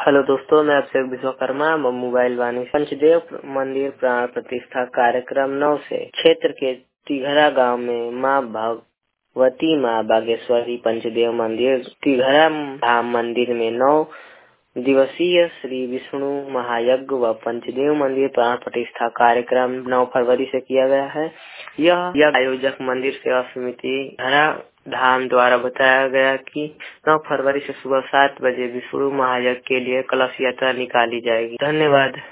Hello दोस्तों, मैं अभिषेक Vishwakarma mobile वाणी। पंचदेव मंदिर प्राण प्रतिष्ठा कार्यक्रम 9 से क्षेत्र के तिघरा गांव में मां भगवती मां बागेश्वरी पंचदेव मंदिर तिघरा धाम मंदिर में 9 दिवसीय श्री विष्णु महायज्ञ व पंचदेव मंदिर प्राण प्रतिष्ठा कार्यक्रम 9 फरवरी से किया गया है। यह आयोजक मंदिर सेवा समिति हरा धाम द्वारा बताया गया कि 9 फरवरी से सुबह 7 बजे विष्णु महायज्ञ के लिए कलश यात्रा निकाली जाएगी। धन्यवाद।